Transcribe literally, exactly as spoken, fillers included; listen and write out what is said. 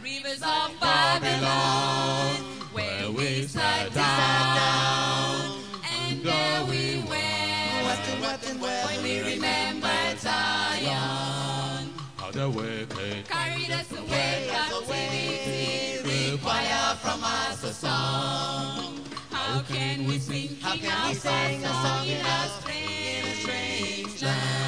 rivers of Babylon, where we sat down, and there we went, when we remembered Zion. How the wicked carried us away captivity, require from us a song. How can we sing, how can we sing a song in a strange, strange land?